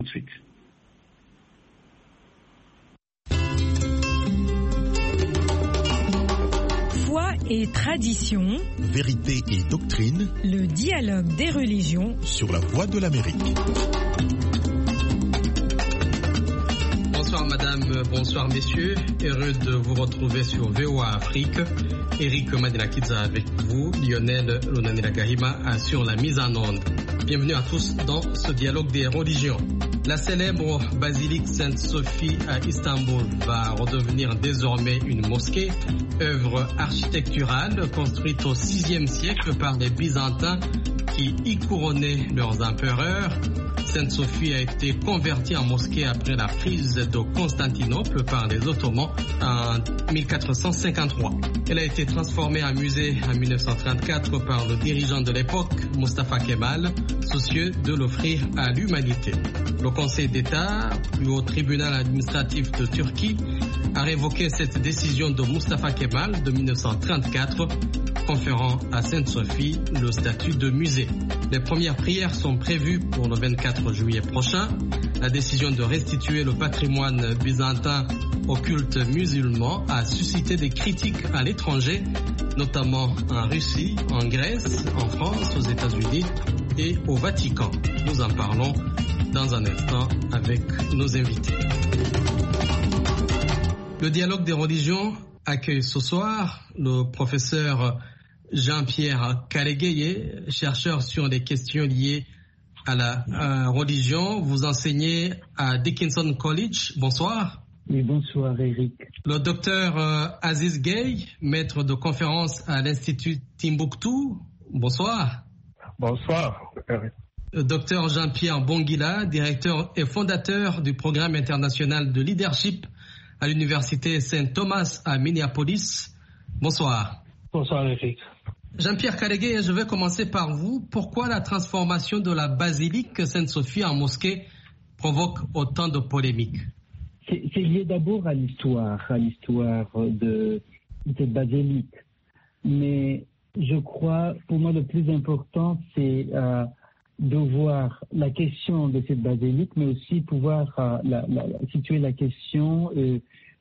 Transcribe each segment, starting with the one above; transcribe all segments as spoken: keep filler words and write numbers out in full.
tout de suite. Foi et tradition, vérité et doctrine, le dialogue des religions sur la Voix de l'Amérique. Bonsoir madame, bonsoir messieurs, heureux de vous retrouver sur V O A Afrique. Eric Madinakidza avec vous, Lionel Lonanilagahima sur la mise en onde. Bienvenue à tous dans ce dialogue des religions. La célèbre basilique Sainte-Sophie à Istanbul va redevenir désormais une mosquée, œuvre architecturale construite au sixième siècle par les Byzantins qui y couronnaient leurs empereurs. Sainte-Sophie a été convertie en mosquée après la prise de Constantinople par les Ottomans en mille quatre cent cinquante-trois. Elle a été transformée en musée en mille neuf cent trente-quatre par le dirigeant de l'époque, Mustafa Kemal, soucieux de l'offrir à l'humanité. Le Conseil d'État, plus haut tribunal administratif de Turquie, a révoqué cette décision de Mustafa Kemal de mille neuf cent trente-quatre, conférant à Sainte-Sophie le statut de musée. Les premières prières sont prévues pour le vingt-quatre juillet prochain. La décision de restituer le patrimoine byzantin au culte musulman a suscité des critiques à l'étranger, notamment en Russie, en Grèce, en France, aux États-Unis et au Vatican. Nous en parlons dans un instant avec nos invités. Le dialogue des religions accueille ce soir le professeur Jean-Pierre Karegueye, chercheur sur les questions liées à la euh, religion. Vous enseignez à Dickinson College. Bonsoir. Oui, bonsoir Eric. Le docteur euh, Aziz Gueye, maître de conférence à l'Institut Timbuktu. Bonsoir. Bonsoir Eric. Le docteur Jean-Pierre Bongila, directeur et fondateur du programme international de leadership à l'université Saint Thomas à Minneapolis. Bonsoir. Bonsoir Eric. Jean-Pierre Karegueye, je vais commencer par vous. Pourquoi la transformation de la basilique Sainte-Sophie en mosquée provoque autant de polémiques? C'est, c'est lié d'abord à l'histoire, à l'histoire de cette basilique. Mais je crois, pour moi, le plus important, c'est euh, de voir la question de cette basilique, mais aussi pouvoir euh, la, la, situer la question euh,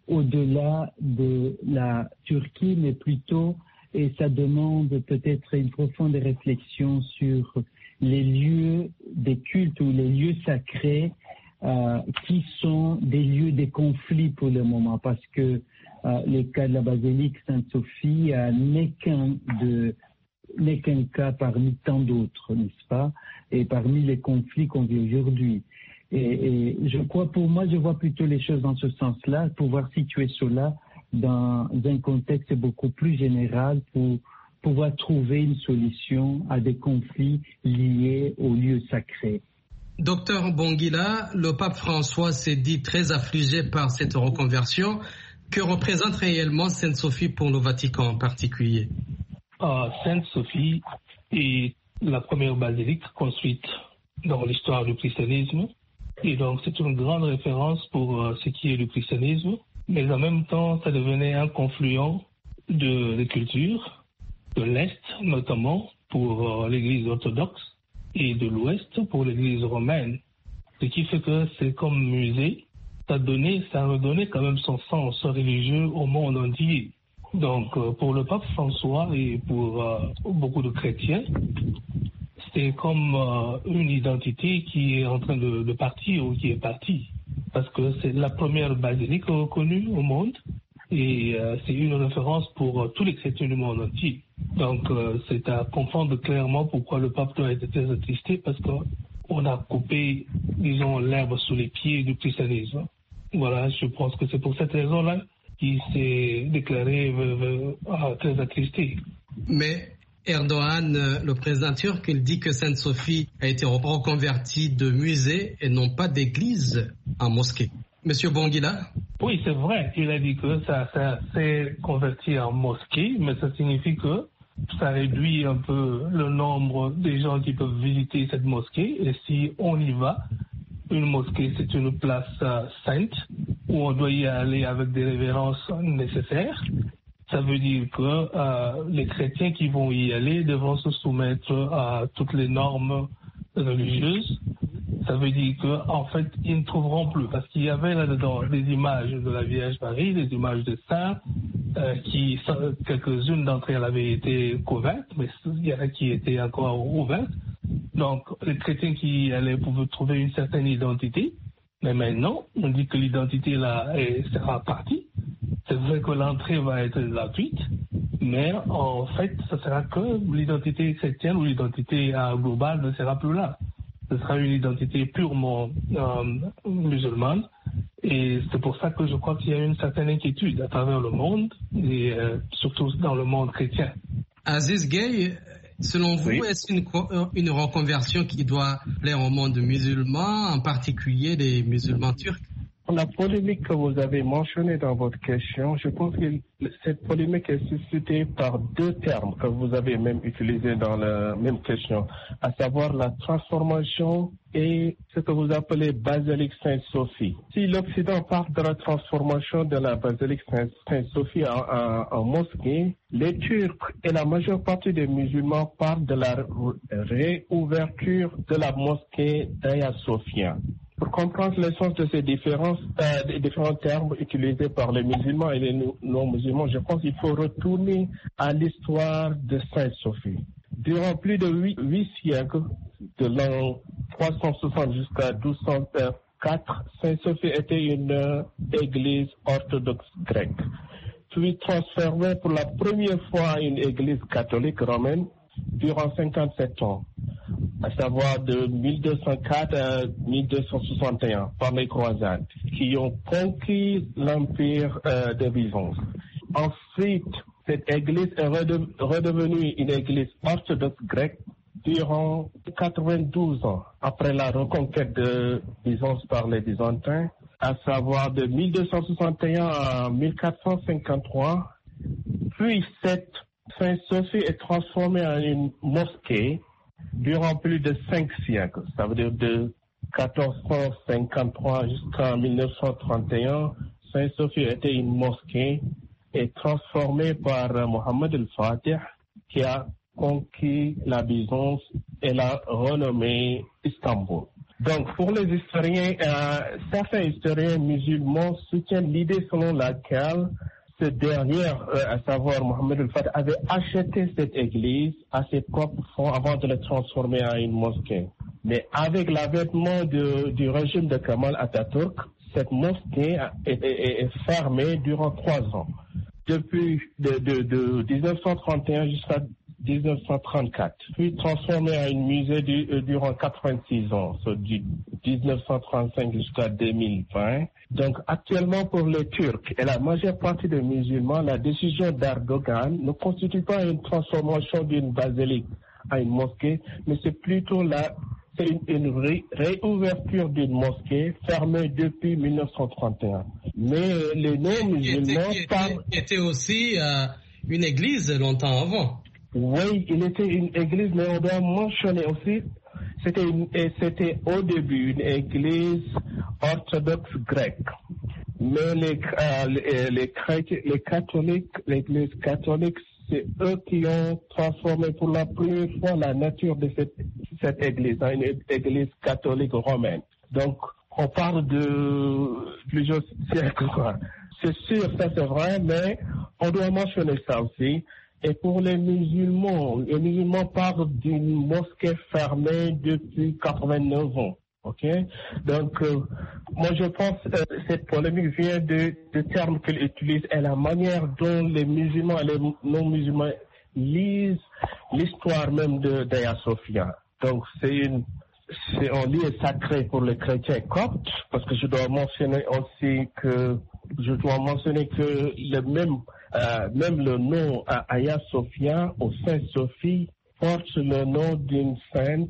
au-delà de la Turquie, mais plutôt, et ça demande peut-être une profonde réflexion sur les lieux des cultes ou les lieux sacrés euh, qui sont des lieux de conflits pour le moment, parce que euh, le cas de la basilique Sainte-Sophie euh, n'est qu'un de n'est qu'un cas parmi tant d'autres, n'est-ce pas? Et parmi les conflits qu'on vit aujourd'hui. Et, et je crois, pour moi, je vois plutôt les choses dans ce sens-là, pouvoir situer cela dans un contexte beaucoup plus général pour pouvoir trouver une solution à des conflits liés aux lieux sacrés. Docteur Bongila, le pape François s'est dit très affligé par cette reconversion. Que représente réellement Sainte-Sophie pour le Vatican en particulier? Uh, Sainte-Sophie est la première basilique construite dans l'histoire du christianisme. Et donc, c'est une grande référence pour uh, ce qui est le christianisme. Mais en même temps, ça devenait un confluent de, de cultures, de l'Est notamment pour uh, l'Église orthodoxe et de l'Ouest pour l'Église romaine. Ce qui fait que c'est comme musée, ça donnait, ça redonnait quand même son sens religieux au monde entier. Donc, uh, pour le pape François et pour uh, beaucoup de chrétiens, c'est comme uh, une identité qui est en train de, de partir ou qui est partie. Parce que c'est la première basilique reconnue au monde et euh, c'est une référence pour euh, tous les chrétiens du monde entier. Donc euh, c'est à comprendre clairement pourquoi le pape doit être très attristé, parce qu'on a coupé, disons, l'herbe sous les pieds du christianisme. Voilà, je pense que c'est pour cette raison-là qu'il s'est déclaré euh, euh, très attristé. Mais Erdogan, le président turc, il dit que Sainte-Sophie a été reconvertie de musée et non pas d'église en mosquée. Monsieur Bongila? Oui, c'est vrai. Il a dit que ça, ça s'est converti en mosquée, mais ça signifie que ça réduit un peu le nombre des gens qui peuvent visiter cette mosquée. Et si on y va, une mosquée, c'est une place euh, sainte où on doit y aller avec des révérences nécessaires. Ça veut dire que euh, les chrétiens qui vont y aller devront se soumettre à toutes les normes religieuses. Ça veut dire qu'en fait, ils ne trouveront plus, parce qu'il y avait là-dedans des images de la Vierge Marie, des images de saints, euh, qui, quelques-unes d'entre elles avaient été couvertes, mais il y en a qui étaient encore ouvertes. Donc, les chrétiens qui allaient pouvaient trouver une certaine identité, mais maintenant, on dit que l'identité là est, sera partie. C'est vrai que l'entrée va être gratuite, mais en fait, ça sera que l'identité chrétienne ou l'identité euh, globale ne sera plus là. Ce sera une identité purement euh, musulmane. Et c'est pour ça que je crois qu'il y a une certaine inquiétude à travers le monde, et euh, surtout dans le monde chrétien. Aziz Gueye, selon vous, oui. Est-ce une, une reconversion qui doit plaire au monde musulman, en particulier les musulmans turcs? La polémique que vous avez mentionnée dans votre question, je pense que cette polémique est suscitée par deux termes que vous avez même utilisés dans la même question, à savoir la transformation et ce que vous appelez basilique Sainte-Sophie. Si l'Occident parle de la transformation de la basilique Sainte-Sophie en, en, en mosquée, les Turcs et la majeure partie des musulmans parlent de la réouverture de la mosquée d'Hagia Sophia. Pour comprendre le sens de ces différences, euh, des différents termes utilisés par les musulmans et les non-musulmans, je pense qu'il faut retourner à l'histoire de Sainte-Sophie. Durant plus de huit, huit siècles, de l'an trois cent soixante jusqu'à douze cent quatre, Sainte-Sophie était une euh, église orthodoxe grecque, puis transformée pour la première fois à une église catholique romaine durant cinquante-sept ans, à savoir de mille deux cent quatre à mille deux cent soixante et un, par les croisades, qui ont conquis l'empire euh, de Byzance. Ensuite, cette église est redeve- redevenue une église orthodoxe grecque durant quatre-vingt-douze ans, après la reconquête de Byzance par les Byzantins, à savoir de mille deux cent soixante et un à mille quatre cent cinquante-trois. Puis cette Sainte-Sophie est transformée en une mosquée durant plus de cinq siècles. Ça veut dire de quatorze cent cinquante-trois jusqu'en mille neuf cent trente et un, Sainte-Sophie était une mosquée et transformée par Mohammed al-Fatih, qui a conquis la Byzance et l'a renommée Istanbul. Donc, pour les historiens, euh, certains historiens musulmans soutiennent l'idée selon laquelle ce dernier, euh, à savoir Mohammed al-Fatih, avait acheté cette église à ses propres fonds avant de la transformer en une mosquée. Mais avec l'avènement de, du régime de Kemal Atatürk, cette mosquée est, est, est fermée durant trois ans. Depuis de, de, de dix-neuf cent trente et un jusqu'à dix-neuf cent trente-quatre, puis transformée en un musée du, euh, durant quatre-vingt-six ans, so du dix-neuf cent trente-cinq jusqu'à deux mille vingt. Donc actuellement pour les Turcs et la majeure partie des musulmans, la décision d'Erdogan ne constitue pas une transformation d'une basilique à une mosquée, mais c'est plutôt la, c'est une, une ré, réouverture d'une mosquée fermée depuis mille neuf cent trente et un. Mais les non-musulmans qui était, parlent... qui était aussi euh, une église longtemps avant. Oui, il était une église, mais on doit mentionner aussi, c'était, une, c'était au début une église orthodoxe grecque. Mais les, euh, les, les, chrétiens, les catholiques, l'église catholique, c'est eux qui ont transformé pour la première fois la nature de cette, cette église en une église catholique romaine. Donc, on parle de plusieurs siècles, quoi. C'est sûr, ça c'est vrai, mais on doit mentionner ça aussi. Et pour les musulmans, les musulmans parlent d'une mosquée fermée depuis quatre-vingt-neuf ans. Ok? Donc, euh, moi je pense que euh, cette polémique vient de, de termes qu'ils utilisent et la manière dont les musulmans et les non-musulmans lisent l'histoire même de d'Hagia Sophia. Donc, c'est une c'est un lieu sacré pour les chrétiens coptes, parce que je dois mentionner aussi que je dois mentionner que le même euh, même le nom à Hagia Sophia ou Sainte-Sophie porte le nom d'une sainte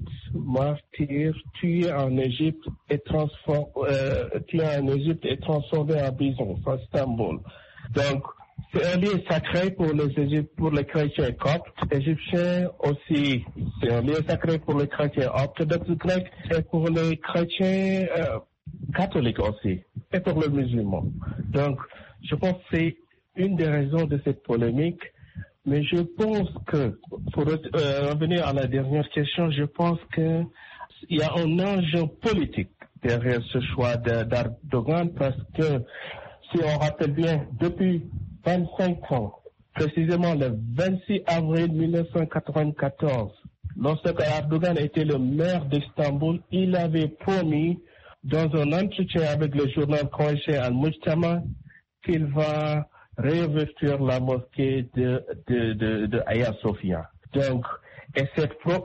martyre tuée en Égypte et transformée euh, tuée en Égypte et transformée en Byzance, à Istanbul. Donc c'est un lieu sacré pour les Égyptes, pour les chrétiens coptes, égyptiens aussi. C'est un lieu sacré pour les chrétiens orthodoxes grecs et pour les chrétiens euh, catholiques aussi, et pour les musulmans. Donc, je pense que c'est une des raisons de cette polémique. Mais je pense que, pour euh, revenir à la dernière question, je pense que il y a un enjeu politique derrière ce choix de, d'Erdogan parce que, si on rappelle bien, depuis vingt-cinq ans, précisément le vingt-six avril mille neuf cent quatre-vingt-quatorze, lorsque Erdogan était le maire d'Istanbul, il avait promis dans un entretien avec le journal croatien Al-Mujtama qu'il va réinvestir la mosquée de, de, de, de Hagia Sophia. Donc, et cette, pro,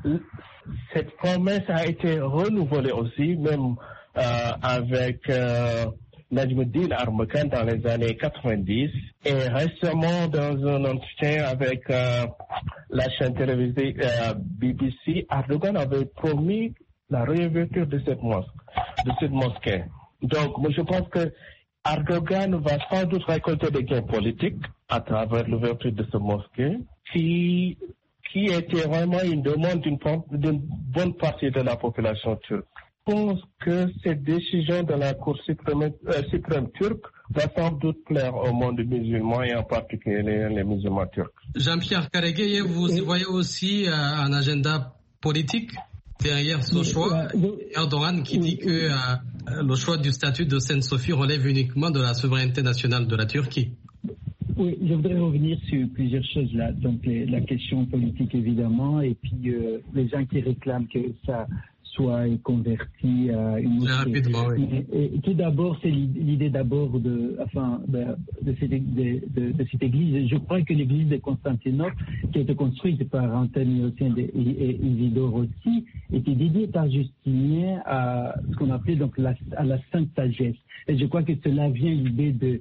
cette promesse a été renouvelée aussi, même euh, avec euh, Najmuddin Armakan dans les années quatre-vingt-dix. Et récemment, dans un entretien avec euh, la chaîne télévisée euh, B B C, Erdogan avait promis la réouverture de cette mosquée. De cette mosquée. Donc, moi, je pense que Erdogan va sans doute récolter des gains politiques à travers l'ouverture de cette mosquée, qui qui était vraiment une demande d'une, d'une bonne partie de la population turque. Je pense que cette décision de la Cour suprême, euh, suprême turque va sans doute plaire au monde musulman et en particulier les musulmans turcs. Jean-Pierre Karegueye, vous et... voyez aussi euh, un agenda politique derrière ce choix. Erdogan qui dit que euh, le choix du statut de Sainte-Sophie relève uniquement de la souveraineté nationale de la Turquie. Oui, je voudrais revenir sur plusieurs choses là. Donc les, la question politique évidemment, et puis euh, les gens qui réclament que ça soit converti à une mosquée. Rapidement, oui. Et, et, tout d'abord, c'est l'idée d'abord de, enfin, de, de, cette, de, de, de cette église. Je crois que l'église de Constantinople, qui a été construite par Anthony Ossien et Isidore aussi, était dédiée par Justinien à ce qu'on appelait donc la, à la Sainte Sagesse. Et je crois que cela vient l'idée de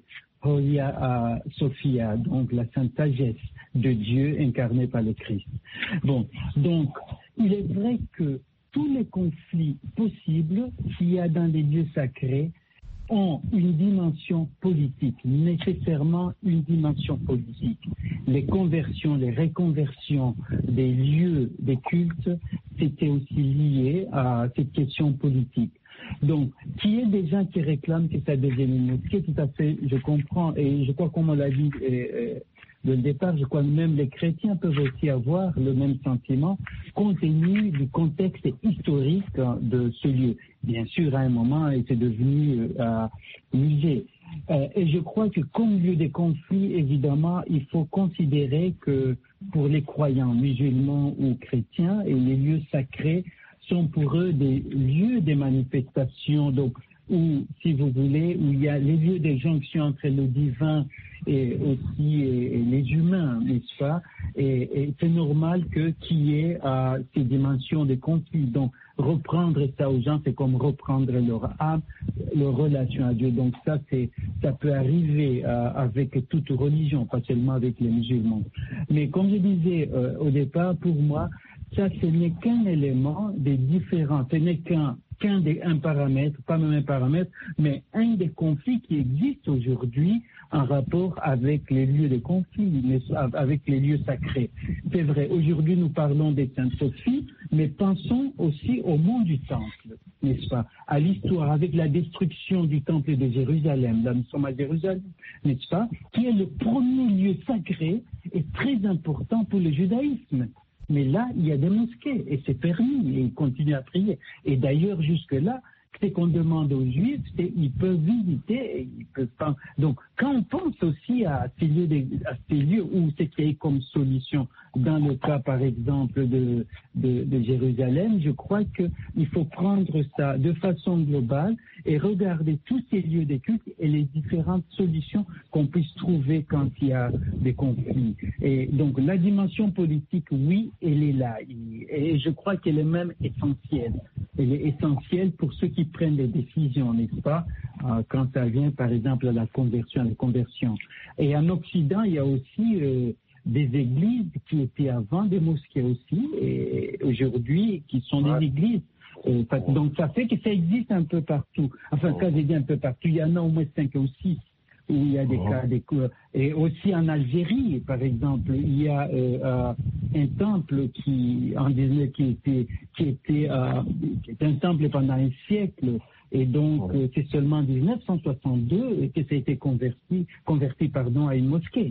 Hagia Sophia, donc la Sainte Sagesse de Dieu incarnée par le Christ. Bon, donc, il est vrai que tous les conflits possibles qu'il y a dans les lieux sacrés ont une dimension politique, nécessairement une dimension politique. Les conversions, les réconversions des lieux, des cultes, c'était aussi lié à cette question politique. Donc, qu'il y ait des gens qui réclament que ça devienne une mosquée, tout à fait, je comprends, et je crois qu'on me l'a dit euh, dès le départ, je crois que même les chrétiens peuvent aussi avoir le même sentiment, compte tenu du contexte historique de ce lieu. Bien sûr, à un moment, c'est devenu un euh, musée. Euh, et je crois que comme lieu des conflits, évidemment, il faut considérer que pour les croyants musulmans ou chrétiens, et les lieux sacrés sont pour eux des lieux de manifestation, donc où, si vous voulez, où il y a les lieux de jonction entre le divin et aussi et, et les humains, n'est-ce pas? Et, et c'est normal que qu'il y ait euh, ces dimensions de conflit. Donc, reprendre ça aux gens, c'est comme reprendre leur âme, leur relation à Dieu. Donc ça, c'est ça peut arriver euh, avec toute religion, pas seulement avec les musulmans. Mais comme je disais euh, au départ, pour moi, ça, ce n'est qu'un élément des différents, ce n'est qu'un qu'un des un paramètre, pas même un paramètre, mais un des conflits qui existent aujourd'hui en rapport avec les lieux de conflit, avec les lieux sacrés. C'est vrai, aujourd'hui nous parlons des Sainte-Sophie, mais pensons aussi au mont du Temple, n'est-ce pas? À l'histoire, avec la destruction du Temple de Jérusalem, là nous sommes à Jérusalem, n'est-ce pas? Qui est le premier lieu sacré et très important pour le judaïsme. Mais là, il y a des mosquées et c'est permis et ils continuent à prier. Et d'ailleurs, jusque-là, c'est qu'on demande aux Juifs, c'est ils peuvent visiter et ils peuvent pas. Donc, quand on pense aussi à ces lieux, de, à ces lieux où c'est qu'il y a comme solution, dans le cas, par exemple, de, de, de Jérusalem, je crois qu'il faut prendre ça de façon globale et regarder tous ces lieux de culte et les différentes solutions qu'on puisse trouver quand il y a des conflits. Et donc, la dimension politique, oui, elle est là. Et je crois qu'elle est même essentielle. Elle est essentielle pour ceux qui prennent des décisions, n'est-ce pas, euh, quand ça vient, par exemple, à la conversion, à la conversion. Et en Occident, il y a aussi euh, des églises qui étaient avant des mosquées aussi, et aujourd'hui, qui sont des églises. Euh, donc, ça fait que ça existe un peu partout. Enfin, quand je dis un peu partout, il y en a au moins cinq ou six où il y a des oh. cas, des et aussi en Algérie, par exemple, il y a euh, euh, un temple qui, en dix-neuf, qui était, qui était, euh, qui était un temple pendant un siècle, et donc oh. euh, c'est seulement en dix-neuf cent soixante-deux que ça a été converti, converti pardon, à une mosquée.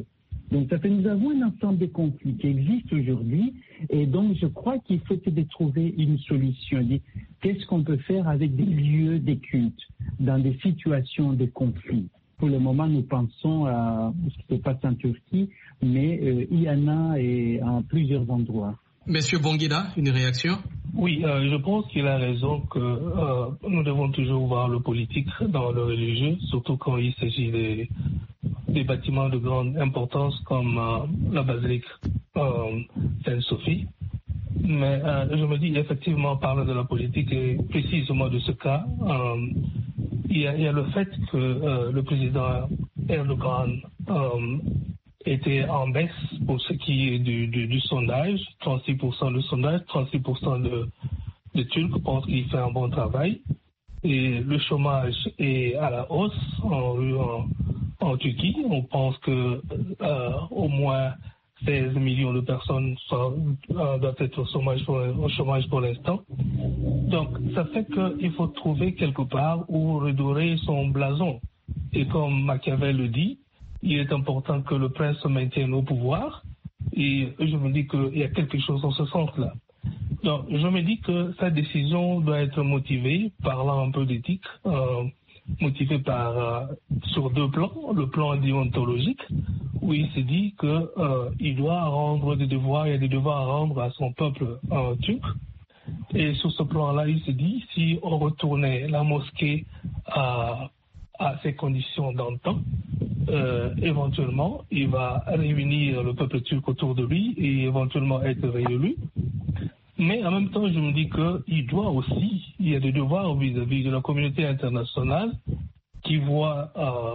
Donc ça fait nous avons un ensemble de conflits qui existent aujourd'hui et donc je crois qu'il faut essayer de trouver une solution. Qu'est-ce qu'on peut faire avec des lieux des cultes dans des situations de conflit? Pour le moment, nous pensons à ce qui se passe en Turquie, mais euh, il y en a et à plusieurs endroits. Monsieur Bonguida, une réaction? Oui, euh, je pense qu'il a raison que euh, nous devons toujours voir le politique dans le religieux, surtout quand il s'agit des, des bâtiments de grande importance comme euh, la basilique euh, Sainte-Sophie. Mais euh, je me dis effectivement, parler de la politique et précisément de ce cas, euh, il, y a, il y a le fait que euh, le président Erdogan euh, était en baisse pour ce qui est du, du, du sondage, trente-six pour cent de sondage, trente-six pour cent de, de Turcs pensent qu'il fait un bon travail. Et le chômage est à la hausse en, en, en Turquie. On pense que euh, au moins seize millions de personnes sont, euh, doivent être au chômage pour, au chômage pour l'instant. Donc ça fait qu'il faut trouver quelque part où redorer son blason. Et comme Machiavel le dit, il est important que le prince se maintienne au pouvoir et je me dis qu'il y a quelque chose dans ce sens-là. Donc, je me dis que sa décision doit être motivée, parlant un peu d'éthique, euh, motivée par, euh, sur deux plans. Le plan déontologique, où il se dit qu'il euh, doit rendre des devoirs, il y a des devoirs à rendre à son peuple euh, turc. Et sur ce plan-là, il se dit, si on retournait la mosquée à à ces conditions d'antan, euh, éventuellement, il va réunir le peuple turc autour de lui et éventuellement être réélu. Mais en même temps, je me dis qu'il doit aussi, il y a des devoirs vis-à-vis de la communauté internationale qui voit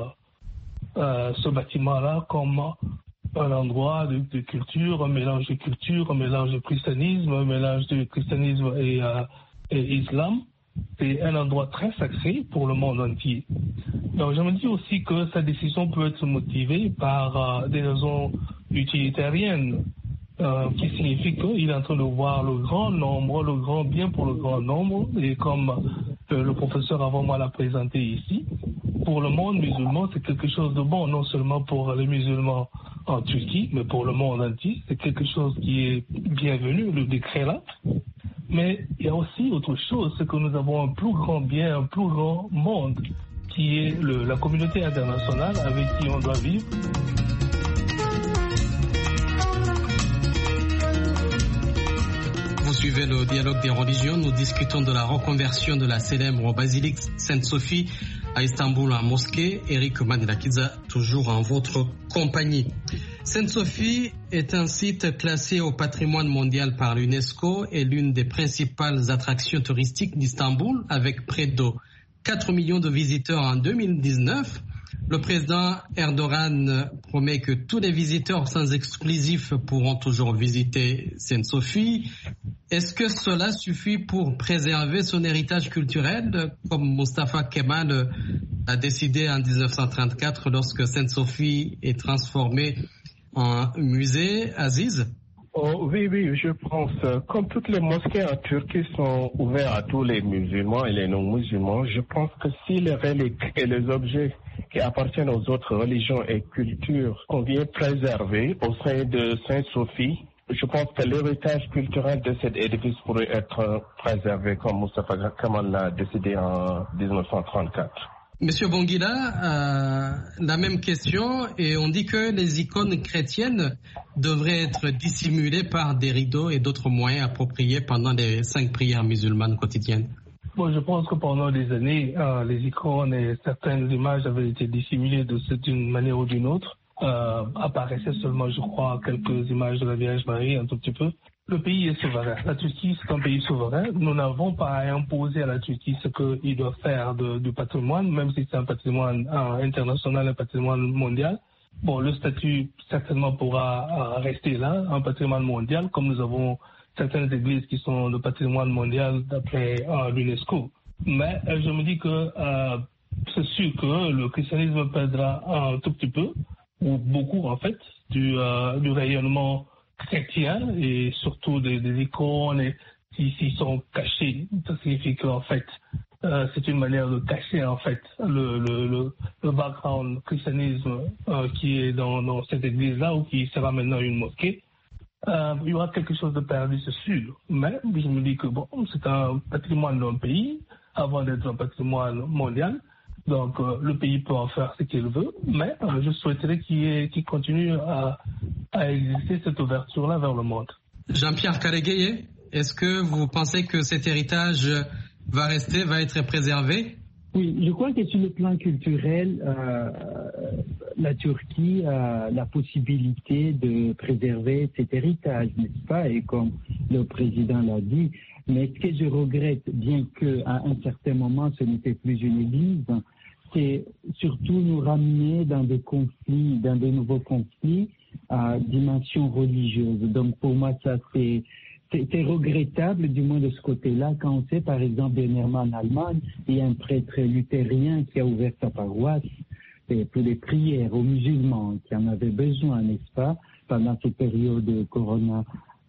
euh, euh, ce bâtiment-là comme un endroit de, de culture, un mélange de culture, un mélange de christianisme, un mélange de christianisme et, euh, et islam. C'est un endroit très sacré pour le monde entier. Donc je me dis aussi que sa décision peut être motivée par euh, des raisons utilitariennes, euh, qui signifie qu'il est en train de voir le grand nombre, le grand bien pour le grand nombre, et comme euh, le professeur avant moi l'a présenté ici, pour le monde musulman, c'est quelque chose de bon, non seulement pour les musulmans en Turquie, mais pour le monde entier. C'est quelque chose qui est bienvenu, le décret là. Mais il y a aussi autre chose, c'est que nous avons un plus grand bien, un plus grand monde, qui est le, la communauté internationale avec qui on doit vivre. Vous suivez le dialogue des religions. Nous discutons de la reconversion de la célèbre basilique Sainte-Sophie à Istanbul en mosquée. Eric Madinakidza, toujours en votre compagnie. Sainte-Sophie est un site classé au patrimoine mondial par l'UNESCO et l'une des principales attractions touristiques d'Istanbul, avec près de quatre millions de visiteurs en deux mille dix-neuf. Le président Erdogan promet que tous les visiteurs sans exclusif pourront toujours visiter Sainte-Sophie. Est-ce que cela suffit pour préserver son héritage culturel, comme Mustafa Kemal a décidé en dix-neuf cent trente-quatre lorsque Sainte-Sophie est transformée en musée, Aziz? Oh, oui, oui, je pense. Comme toutes les mosquées en Turquie sont ouvertes à tous les musulmans et les non-musulmans, je pense que si les reliques et les objets qui appartiennent aux autres religions et cultures sont bien préservés au sein de Sainte-Sophie, je pense que l'héritage culturel de cet édifice pourrait être préservé comme Mustafa Kemal l'a décidé en dix-neuf cent trente-quatre. Monsieur Bonguida, euh, la même question, et on dit que les icônes chrétiennes devraient être dissimulées par des rideaux et d'autres moyens appropriés pendant les cinq prières musulmanes quotidiennes. Bon, je pense que pendant des années, euh, les icônes et certaines images avaient été dissimulées de d'une manière ou d'une autre. Euh, apparaissaient seulement, je crois, quelques images de la Vierge Marie, un tout petit peu. Le pays est souverain. La Turquie, c'est un pays souverain. Nous n'avons pas à imposer à la Turquie ce qu'il doit faire de, du patrimoine, même si c'est un patrimoine euh, international, un patrimoine mondial. Bon, le statut certainement pourra euh, rester là, un patrimoine mondial, comme nous avons certaines églises qui sont le patrimoine mondial d'après euh, l'UNESCO. Mais euh, je me dis que euh, c'est sûr que le christianisme perdra un tout petit peu, ou beaucoup en fait, du, euh, du rayonnement chrétien et surtout des, des icônes et, qui s'y sont cachées. Ça signifie qu'en fait, euh, c'est une manière de cacher en fait le, le, le, le background christianisme euh, qui est dans, dans cette église-là ou qui sera maintenant une mosquée. Euh, il y aura quelque chose de perdu, c'est sûr. Mais je me dis que bon, c'est un patrimoine d'un pays avant d'être un patrimoine mondial. Donc euh, le pays peut en faire ce qu'il veut, mais euh, je souhaiterais qu'il, qu'il continue à, à exister cette ouverture-là vers le monde. Jean-Pierre Karegueye, est-ce que vous pensez que cet héritage va rester, va être préservé? Oui, je crois que sur le plan culturel, euh, la Turquie a la possibilité de préserver cet héritage, n'est-ce pas? Et comme le président l'a dit, mais ce que je regrette, bien qu'à un certain moment ce n'était plus une église, c'est surtout nous ramener dans des conflits, dans de nouveaux conflits à dimension religieuse. Donc pour moi, ça c'est... C'est regrettable, du moins de ce côté-là, quand on sait, par exemple, dernièrement en Allemagne, il y a un prêtre luthérien qui a ouvert sa paroisse pour les prières aux musulmans qui en avaient besoin, n'est-ce pas, pendant cette période de coronavirus.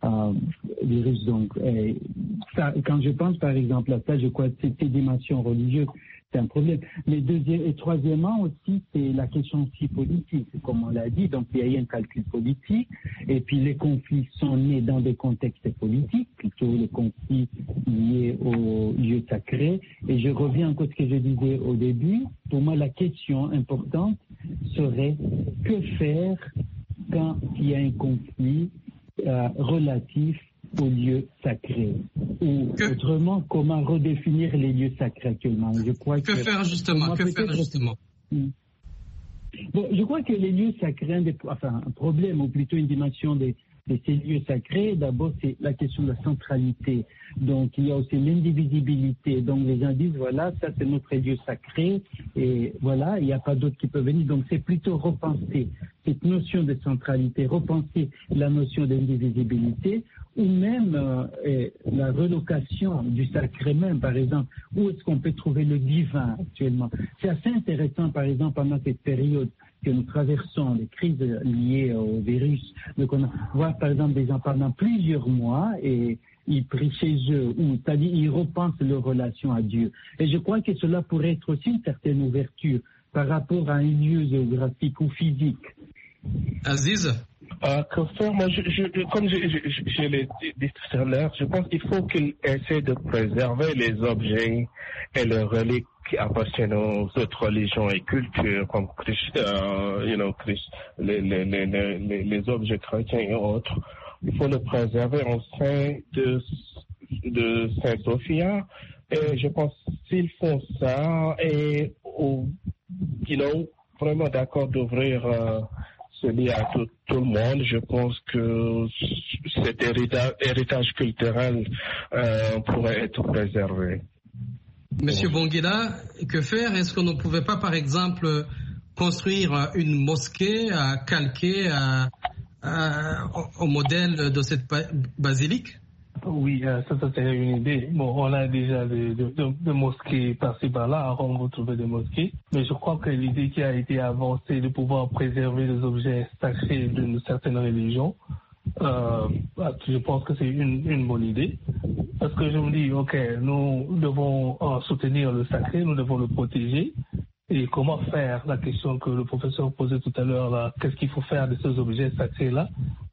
Euh, donc, et ça, quand je pense, par exemple, à ça, je crois que ces dimensions religieuses, c'est un problème. Mais deuxième, et troisièmement aussi, c'est la question aussi politique, comme on l'a dit. Donc, il y a eu un calcul politique. Et puis, les conflits sont nés dans des contextes politiques, plutôt les conflits liés aux lieux sacrés. Et je reviens encore à ce que je disais au début. Pour moi, la question importante serait que faire quand il y a un conflit euh, relatif aux lieux sacrés. Ou que, autrement, comment redéfinir les lieux sacrés actuellement? Je crois que, que faire justement Que faire justement Bon, je crois que les lieux sacrés, enfin, un problème, ou plutôt une dimension de, de ces lieux sacrés, d'abord, c'est la question de la centralité. Donc, il y a aussi l'indivisibilité. Donc, les gens disent, voilà, ça, c'est notre lieu sacré, et voilà, il n'y a pas d'autres qui peuvent venir. Donc, c'est plutôt repenser cette notion de centralité, repenser la notion d'indivisibilité, ou même euh, la relocation du sacré même, par exemple. Où est-ce qu'on peut trouver le divin actuellement? C'est assez intéressant, par exemple, pendant cette période que nous traversons, les crises liées au virus. Donc on voit, par exemple, des gens pendant plusieurs mois et ils prient chez eux, ou c'est-à-dire ils repensent leur relation à Dieu. Et je crois que cela pourrait être aussi une certaine ouverture par rapport à un lieu géographique ou physique. Aziz? Euh, que faire, moi, je, je, comme je, je, je, je l'ai dit tout à l'heure, je pense qu'il faut qu'il essaie de préserver les objets et les reliques qui appartiennent aux autres religions et cultures, comme euh, you know, les, les, les, les, les objets chrétiens et autres. Il faut le préserver en sein de, de Saint-Sophia. Et je pense s'ils font ça, et ou, you know, vraiment d'accord d'ouvrir euh, ce lien à tout, tout le monde, je pense que cet héritage, héritage culturel euh, pourrait être préservé. Monsieur Bonguila, que faire? Est-ce qu'on ne pouvait pas, par exemple, construire une mosquée à calquer à, à, au modèle de cette basilique? Oui, euh, ça, ça serait une idée. Bon, on a déjà des, des, des mosquées par-ci par-là, on va trouver des mosquées, mais je crois que l'idée qui a été avancée de pouvoir préserver les objets sacrés d'une certaine religion, euh, je pense que c'est une, une bonne idée. Parce que je me dis, ok, nous devons euh, soutenir le sacré, nous devons le protéger. Et comment faire, la question que le professeur posait tout à l'heure, là, qu'est-ce qu'il faut faire de ces objets sacrés-là?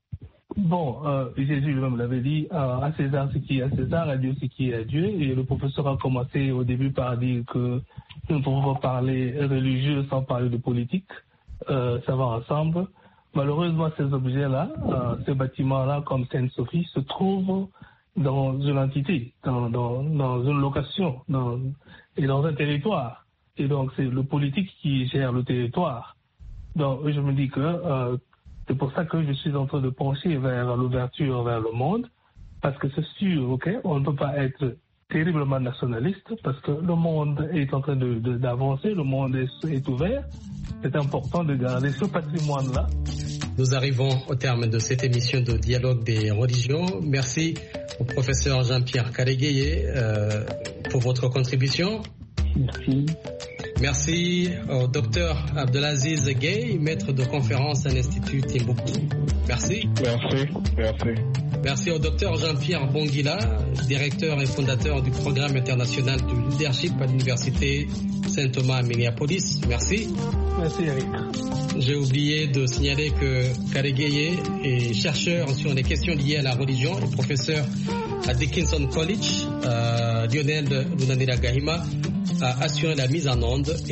Bon, euh, Jésus lui-même l'avait dit, euh, à César ce qui est à César, à Dieu ce qui est à Dieu. Et le professeur a commencé au début par dire que nous ne pouvons pas parler religieux sans parler de politique. Euh, ça va ensemble. Malheureusement, ces objets-là, euh, ces bâtiments-là, comme Sainte-Sophie, se trouvent dans une entité, dans, dans, dans une location, dans, et dans un territoire. Et donc, c'est le politique qui gère le territoire. Donc, je me dis que euh, c'est pour ça que je suis en train de pencher vers l'ouverture vers le monde, parce que c'est sûr, ok, on ne peut pas être terriblement nationaliste, parce que le monde est en train de, de, d'avancer, le monde est, est ouvert. C'est important de garder ce patrimoine-là. Nous arrivons au terme de cette émission de Dialogue des religions. Merci au professeur Jean-Pierre Karegueye euh, pour votre contribution. Merci. Merci au docteur Abdelaziz Gueye, maître de conférence à l'Institut Timbuktu. Merci. Merci. Merci. Merci au docteur Jean-Pierre Bonguila, directeur et fondateur du programme international de leadership à l'université Saint-Thomas à Minneapolis. Merci. Merci Eric. J'ai oublié de signaler que Karegeye est chercheur sur les questions liées à la religion et professeur à Dickinson College. Euh, Lionel Lunanila Gahima a assuré la mise en onde